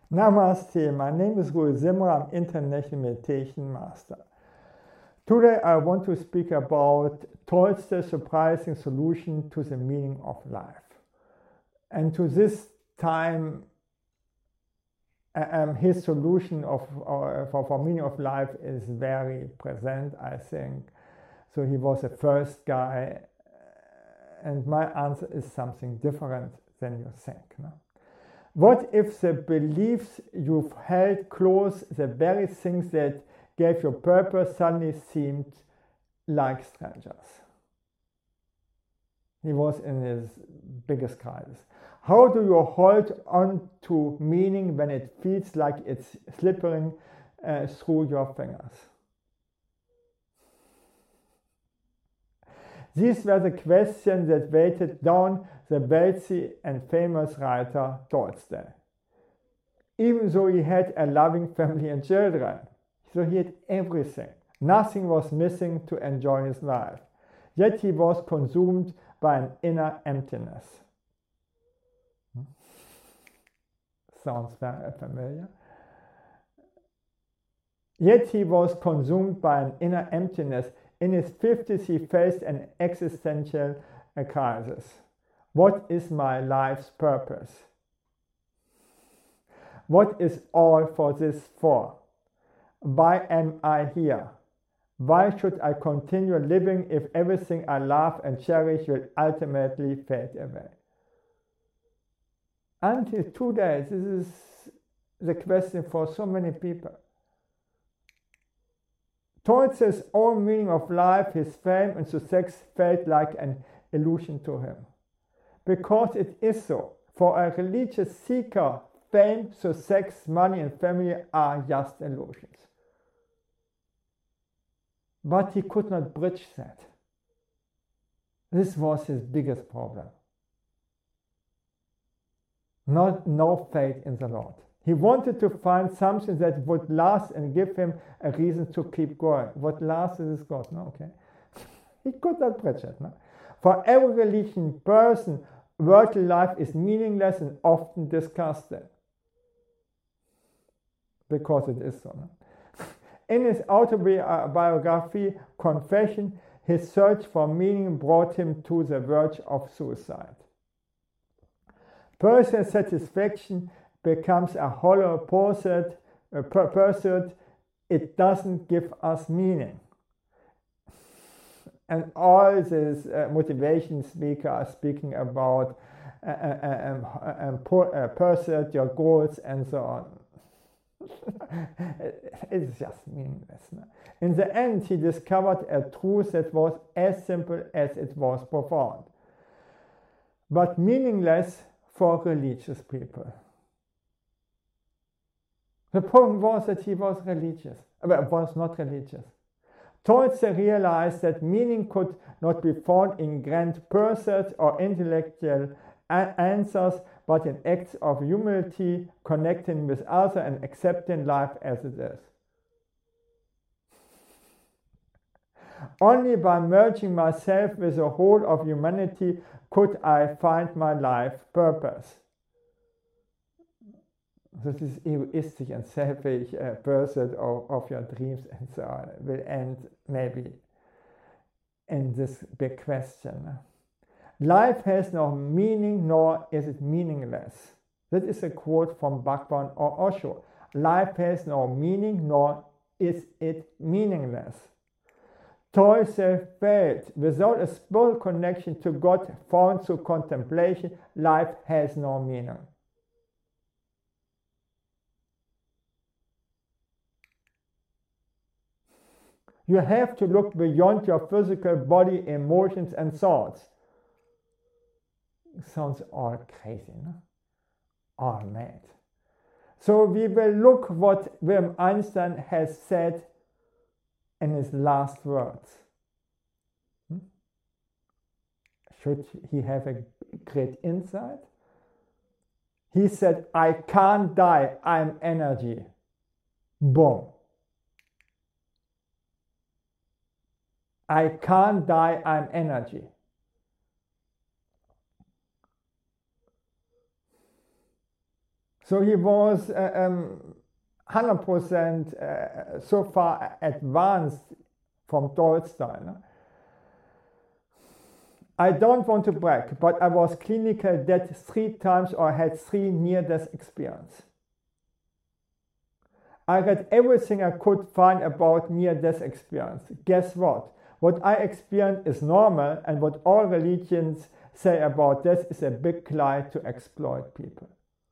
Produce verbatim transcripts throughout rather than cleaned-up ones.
Namaste, my name is Rui Zimmer, I'm International Meditation Master. Today I want to speak about Tolstoy's surprising solution to the meaning of life. And to this time, um, his solution of, uh, for, for meaning of life is very present, I think. So he was the first guy, and my answer is something different than you think. No? What if the beliefs you've held close, the very things that gave you purpose, suddenly seemed like strangers? He was in his biggest crisis. How do you hold on to meaning when it feels like it's slipping uh, through your fingers? These were the questions that weighted down the wealthy and famous writer Tolstoy. Even though he had a loving family and children, so he had everything. Nothing was missing to enjoy his life. Yet he was consumed by an inner emptiness. Sounds very familiar. Yet he was consumed by an inner emptiness. In his fifties, he faced an existential crisis. What is my life's purpose? What is all for this for? Why am I here? Why should I continue living if everything I love and cherish will ultimately fade away? Until today, this is the question for so many people. Tolstoy's own meaning of life, his fame and success felt like an illusion to him. Because it is so. For a religious seeker, fame, success, money and family are just illusions. But he could not bridge that. This was his biggest problem. Not, no faith in the Lord. He wanted to find something that would last and give him a reason to keep going. What lasts is God, no? Okay. He could not bridge it, no? For every religion person, worldly life is meaningless and often disgusting. Because it is so, no? In his autobiography, Confession, his search for meaning brought him to the verge of suicide. Personal satisfaction becomes a hollow pursuit, a pursuit. It doesn't give us meaning. And all these uh, motivation speakers are speaking about uh, uh, um, uh, pursue your goals and so on. It's just meaningless. No? In the end, he discovered a truth that was as simple as it was profound, but meaningless for religious people. The problem was that he was religious, but was not religious. Tolstoy realized that meaning could not be found in grand pursuits or intellectual answers, but in acts of humility, connecting with others and accepting life as it is. Only by merging myself with the whole of humanity could I find my life purpose. This is egoistic and selfish uh, pursuit of, of your dreams and so on will end maybe in this big question. Life has no meaning, nor is it meaningless. That is a quote from Bhagwan or Osho. Life has no meaning, nor is it meaningless. Tolstoy felt without a spiritual connection to God found through contemplation, life has no meaning. You have to look beyond your physical body, emotions and thoughts. It sounds all crazy, no? All mad. So we will look what William Einstein has said in his last words. Hmm? Should he have a great insight? He said, I can't die, I'm energy. Boom. I can't die, I'm energy. So he was uh, um, one hundred percent uh, so far advanced from Tolstoy. No? I don't want to brag, but I was clinical dead three times or had three near-death experiences. I read everything I could find about near-death experience. Guess what? What I experienced is normal, and what all religions say about death is a big lie to exploit people.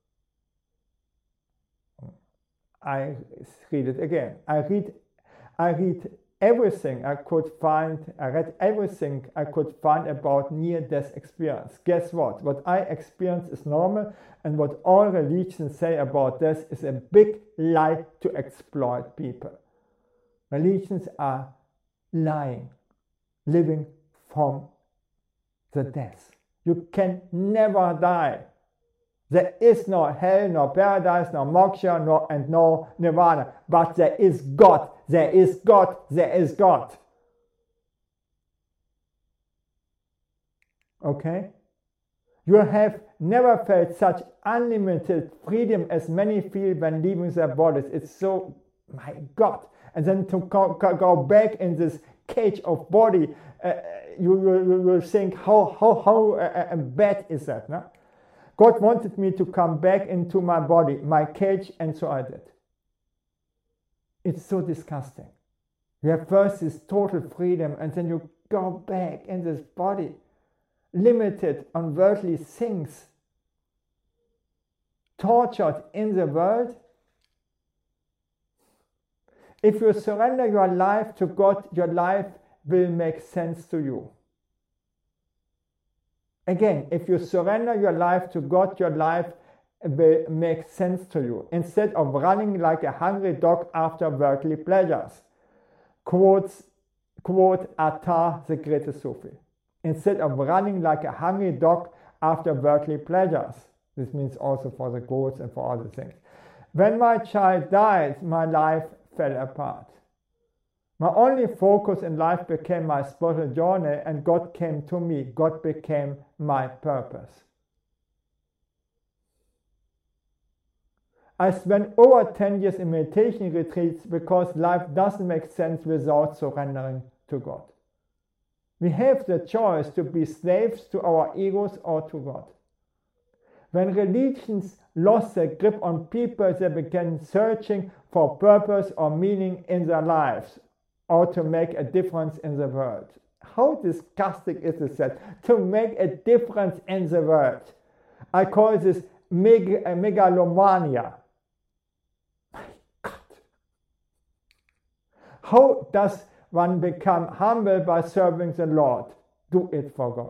I read it again. I read, I read everything I could find. I read everything I could find about near-death experience. Guess what? What I experienced is normal, and what all religions say about death is a big lie to exploit people. Religions are lying, living from the death. You can never die. There is no hell, no paradise, no moksha, no, and no nirvana. But there is God. There is God. There is God. Okay? You have never felt such unlimited freedom as many feel when leaving their bodies. It's so, my God. And then to go, go back in this cage of body, uh, you, you, you think, how, how, how uh, bad is that? No? God wanted me to come back into my body, my cage, and so I did. It's so disgusting. You have first this total freedom, and then you go back in this body, limited on worldly things, tortured in the world. If you surrender your life to God, your life will make sense to you. Again, if you surrender your life to God, your life will make sense to you. Instead of running like a hungry dog after worldly pleasures. Quotes, quote Attar, the greatest Sufi. Instead of running like a hungry dog after worldly pleasures. This means also for the goats and for other things. When my child died, my life fell apart. My only focus in life became my spiritual journey, and God came to me. God became my purpose. I spent over ten years in meditation retreats because life doesn't make sense without surrendering to God. We have the choice to be slaves to our egos or to God. When religions lost their grip on people, they began searching for purpose or meaning in their lives, or to make a difference in the world. How disgusting is this that? To make a difference in the world. I call this meg- megalomania. My God. How does one become humble by serving the Lord? Do it for God.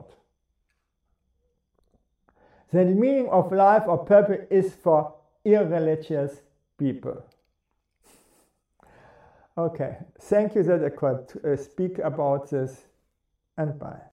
The meaning of life or purpose is for irreligious people. Okay, thank you that I could uh, speak about this, and bye.